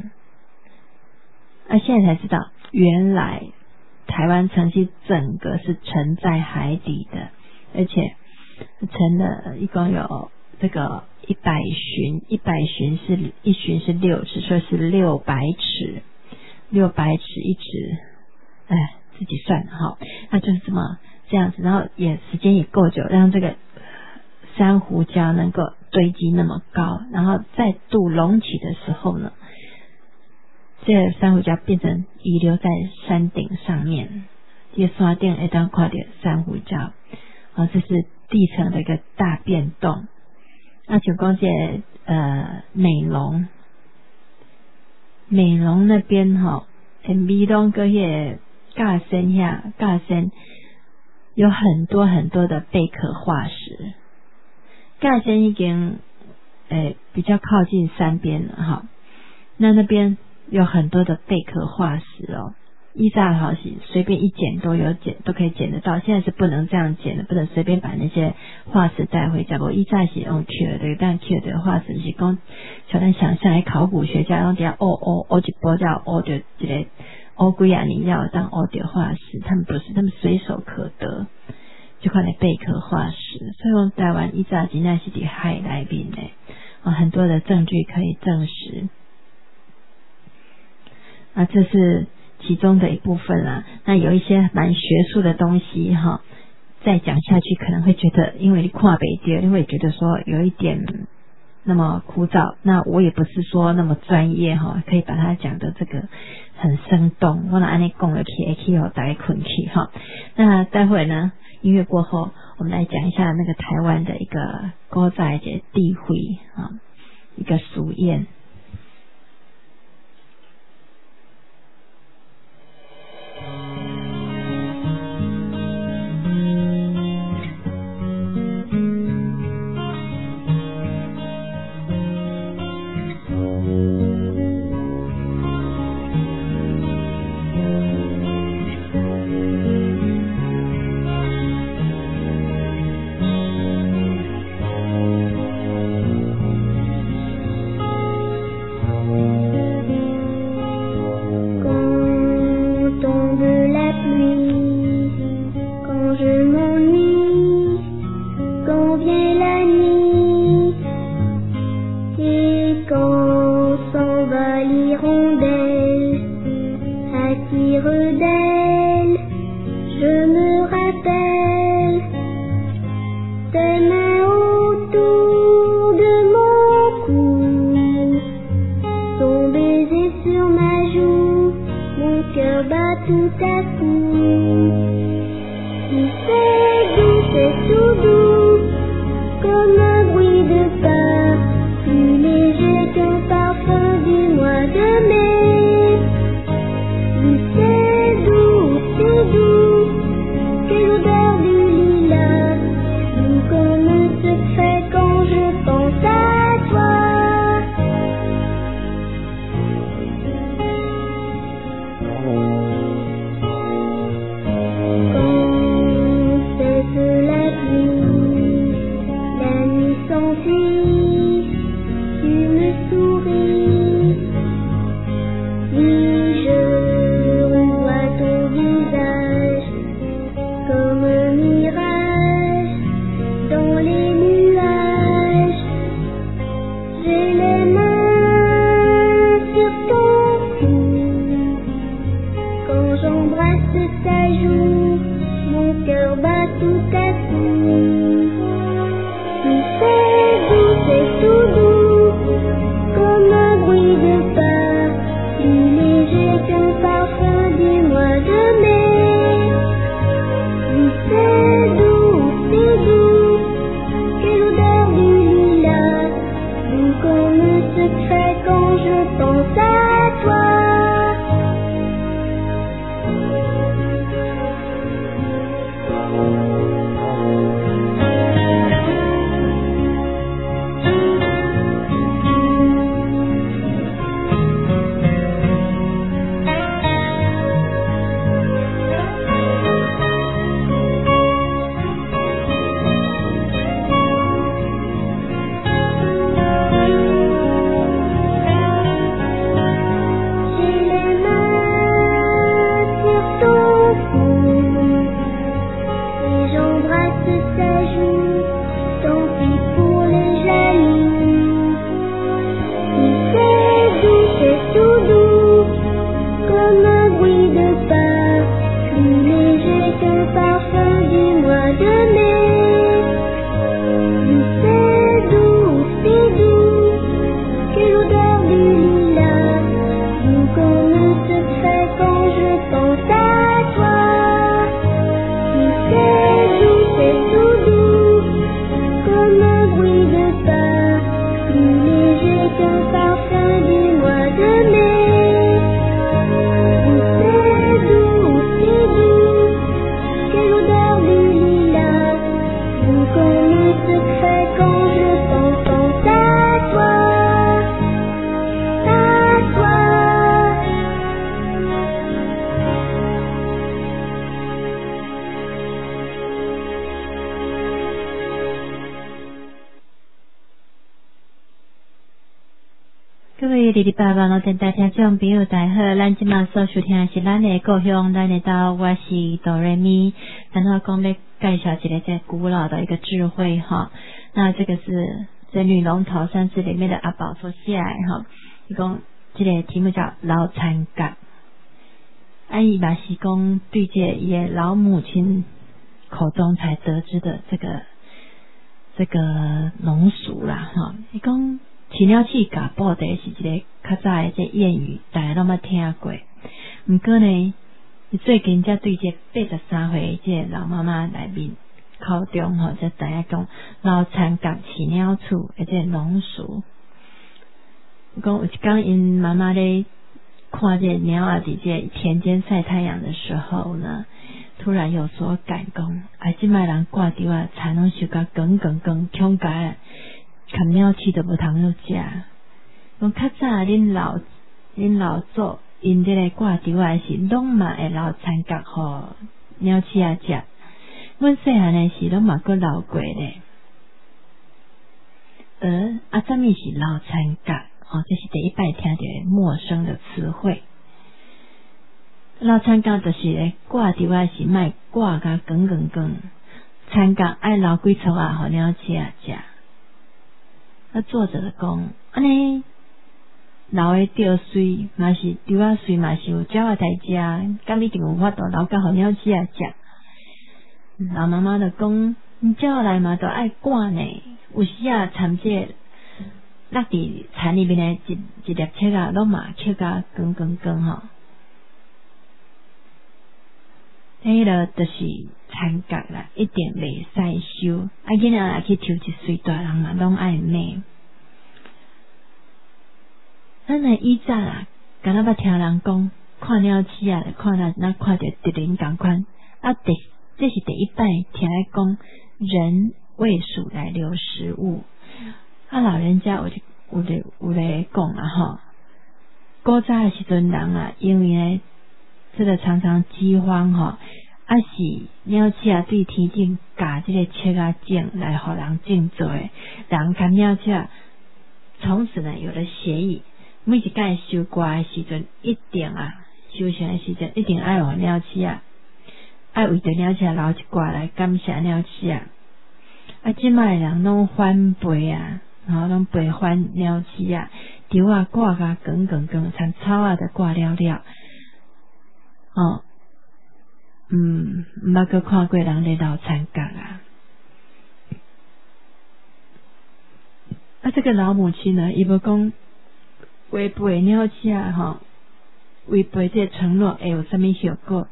现在才知道，原来台湾曾经整个是沉在海底的，而且沉了一共有这个100寻，100寻是1寻是6尺，所以是600尺，600尺1尺，自己算那就是这样子，然后时间也够久，让这个珊瑚礁能够堆积那么高，然后再度隆起的时候呢，这个珊瑚礁变成遗留在山顶上面，这个山顶会当看到珊瑚礁，这是地层的一个大变动。就讲这美浓那边美浓跟尬森有很多很多的贝壳化石。尬森已经比较靠近山边了那边有很多的贝壳化石依照好是随便一捡都可以捡得到，现在是不能这样捡的，不能随便把那些化石带回家。我依照是用 Q 的，但 Q 的化石是讲小咱想象来考古学家用底下一波叫就一个几啊年要当的化石，他们不是，他们随手可得。就看的贝壳化石，所以我们台湾依照真的是在海里面的很多的证据可以证实。这是其中的一部分啦。那有一些蛮学术的东西再讲下去可能会觉得，因为你看不到，你会觉得说有一点那么枯燥。那我也不是说那么专业可以把它讲的这个很生动。我拿你讲了去大家困去那待会呢，音乐过后，我们来讲一下那个台湾的一个古早的地会一个俗谚。 rappelle tes mains autour de mon cou, ton baiser sur ma joue, mon cœur bat tout à coup. C'est tout doux, comme un bruit de pas, plus léger qu'un parfum du mois de mai. C'est doux, que l'odeur du lilas, doux comme un secret quand je pense à toi. 各位哩哩爸爸网络电台听众朋友大家好，咱即马所收听的是咱的故乡，咱的岛，我是哆瑞咪。然后讲咧介绍一个这古老的一个智慧哈，那这个是这《女龙头三字》里面的阿宝所写的哈。伊讲这个题目叫老残角，伊嘛是讲对这伊的老母亲口中才得知的这个农俗啦哈。伊讲饲鸟鼠咬布袋是一个较早的这谚语，大家拢捌听过。毋过呢，最近才对这83岁这老妈妈内面口中吼，才知影讲老残角饲鸟鼠的这农俗。讲有一天因妈妈咧看这鸟仔伫这田间晒太阳的时候呢，突然有所感讲，即摆人挂稻啊，田拢收甲光，恐甲看鸟鼠都无通了食。讲较早恁老祖因这个挂稻啊是拢嘛会留残角互鸟鼠啊食。阮细汉的时拢嘛阁留过咧。什么是留残角？这是第一摆听到的陌生的词汇。留残角就是咧挂稻啊是莫挂甲光，残角爱留几撮啊互鸟鼠啊食。作者就讲，安尼留的稻穗嘛是稻仔穗嘛是有鸟仔来食，敢一定有法度留甲互鸟鼠啊食。 老妈妈就讲，鸟来嘛都爱赶呢，有时啊参这落伫田里面的一粒切啊，拢嘛切甲光光光吼。迄个就是残角啦，一定袂使收。囡仔若去抽一岁，大人嘛拢爱骂。咱的以前啊，敢若捌听人讲，看鸟鼠啊，看到那看到敌人共款。这是第一摆听来讲，人为鼠来留食物。老人家有咧讲啊吼，古早的时阵人啊，因为呢，这个常常饥荒吼，是鸟鼠啊对天顶架这个切啊种来互人种做的，人甲鸟鼠从此呢有了协议，每一届收瓜的时阵，一定啊收成的时阵，一定爱互鸟鼠啊，爱为着鸟鼠留一瓜来感谢鸟鼠啊。即摆人拢反背啊，拢背反鸟鼠啊，稻啊挂甲光光光，像草啊都挂了了。毋捌阁看过人咧留残角啊。这个老母亲呢，伊要讲违背鸟鼠啊，违背这个承诺会有啥物效果？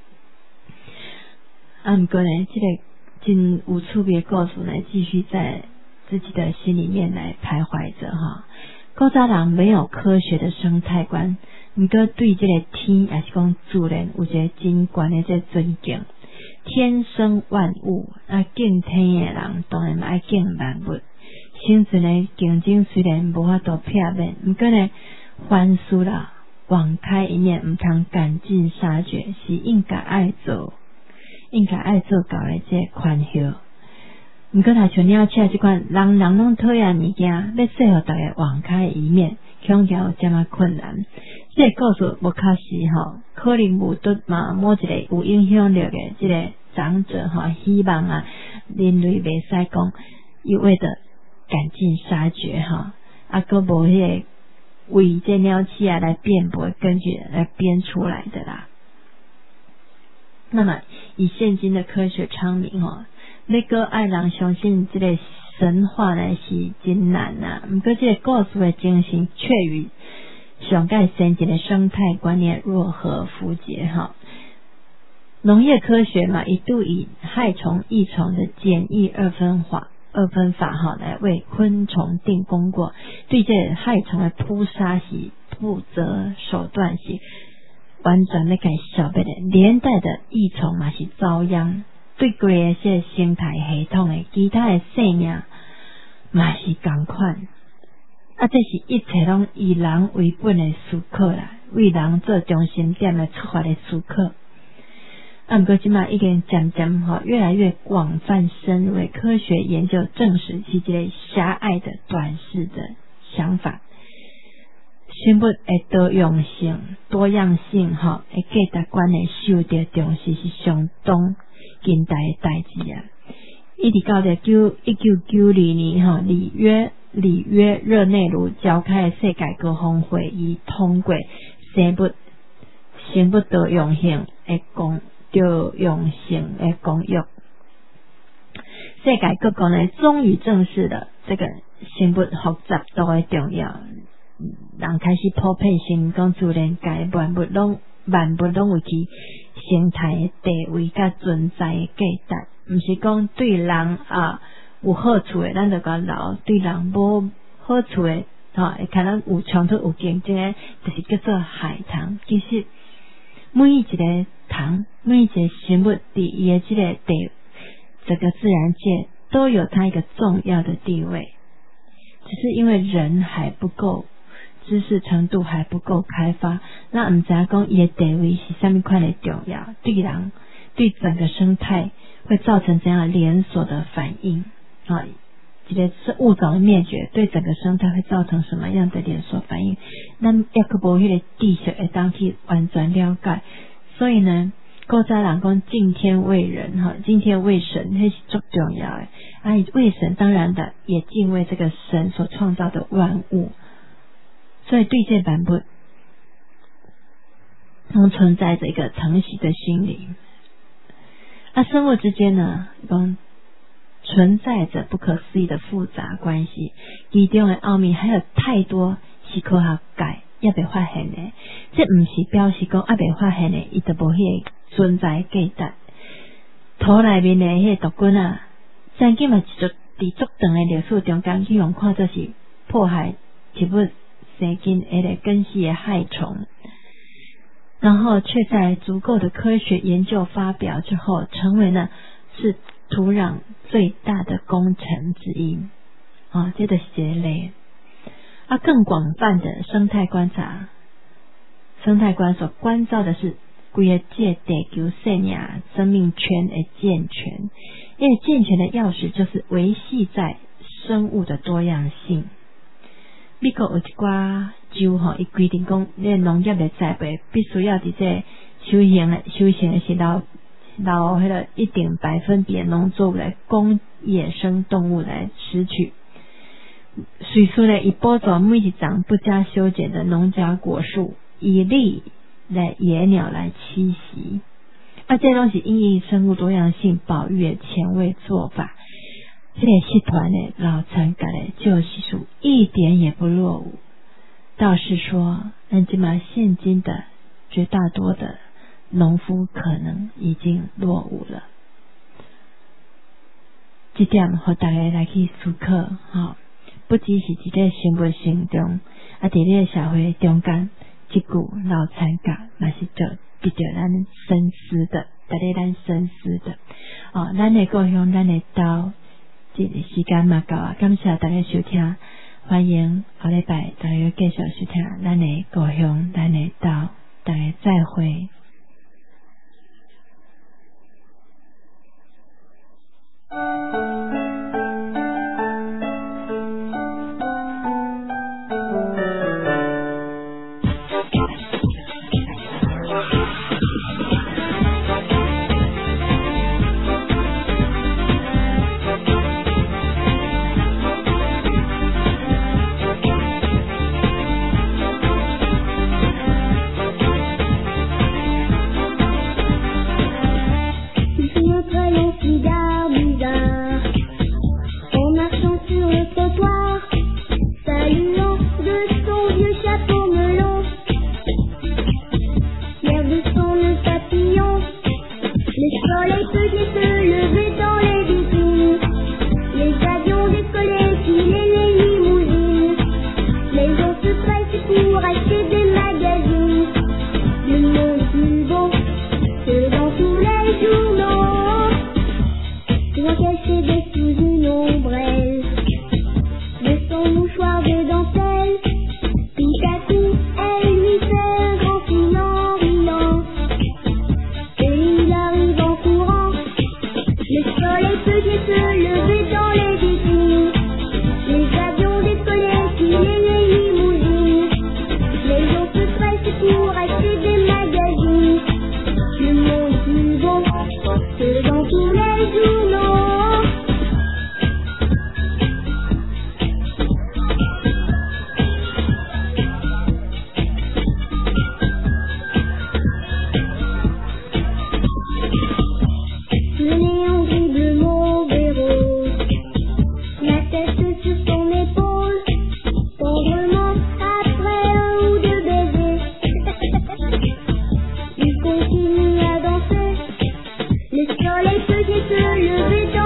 毋过呢，这个真有趣味的故事呢，继续在自己的心里面来徘徊着哈。古早人没有科学的生态观，毋过对这个天也是讲自然有一个真悬的这尊敬。天生万物，敬天的人当然爱敬万物。生存的竞争虽然无法度避免，毋过呢，凡事啦，网开一面，毋通赶尽杀绝，是应该爱做到的这宽恕。毋过，像鸟鼠这款人拢讨厌物件，要说互大家网开一面，恐惊有这么困难。这个故事无确实可能有对某一个有影响力的这个长者希望啊，人类袂使讲一味的赶尽杀绝佫无迄个为这鸟鼠啊来辩驳根据来编出来的啦。那么以现今的科学昌明要个爱人相信这个神话呢是真难啊，不过这个故事的精神却与上界先进的生态观念若合符节农业科学嘛，一度以害虫益虫的简易二分法来为昆虫定功过，对这害虫的扑杀是不择手段，是完全要给消灭的，连带的益虫嘛是遭殃，对规个这生态系统的其他的生命嘛是同款。这是一切拢以人为本的思考啦，为人做中心点的出发的思考。不过现在已经渐渐越来越广泛深入的科学研究证实是这个狭隘的短视的想法。生物的多样性会价值观的受到重视是相当近代的代志啊。一直到1992年里约热内卢召开的世界各方会议通过生物多样性的公约，世界各国呢终于正视了这个生物复杂度的重要，人开始普遍性讲自然界万物拢为其生态的地位甲存在的价值，毋是讲对人有好处的咱就甲留，对人无好处的会可能有冲突有竞争的，就是叫做害虫。其实每一个虫，每一个生物伫伊的这个自然界都有它一个重要的地位，只是因为人还不够，知识程度还不够开发，那毋知讲伊的地位是啥物款的重要，对人对整个生态会造成怎样连锁的反应这个是物种的灭绝对整个生态会造成什么样的连锁反应，咱也可无迄个知识会当去完全了解。所以呢，古早人讲敬天为人敬天为神，那是最重要的为神当然的也敬畏这个神所创造的万物，所以对这万物都存在着一个疼惜的心理。 生物之间呢，存在着不可思议的复杂关系，其中的奥秘还有太多是科学界也未发现的。这不是表示讲还未发现的，伊就无迄个存在价值。土内面的迄个毒菌啊，曾经嘛伫足长的历史中间去用看作是迫害植物生根迄个根系的害虫，然后却在足够的科学研究发表之后，成为了是土壤最大的工程之一啊，这就是一个例。更广泛的生态观察，生态观所关照的是整个这地球生命生命圈的健全，因为健全的钥匙就是维系在生物的多样性。美国有一寡州伊规定讲，你农业的栽培必须要伫这修行的是留迄个一定%的农作物来供野生动物来拾取。随时呢，以补助每一长不加修剪的农家果树，以利来野鸟来栖息。这拢是因应生物多样性保育的前卫做法。这个集团的老参加的救系数一点也不落伍。倒是说，咱即马现今的绝大多的农夫可能已经落伍了。这点和大家来去思考不只是伫个生活生中，伫咧社会中间，即句老参加嘛是值得咱深思的，值得咱深思的。咱的故乡，咱的岛，这个时间嘛到啊，感谢大家收听，欢迎下礼拜大家继续收听咱的故乡，咱的岛，大家再会。 Le soleil se lever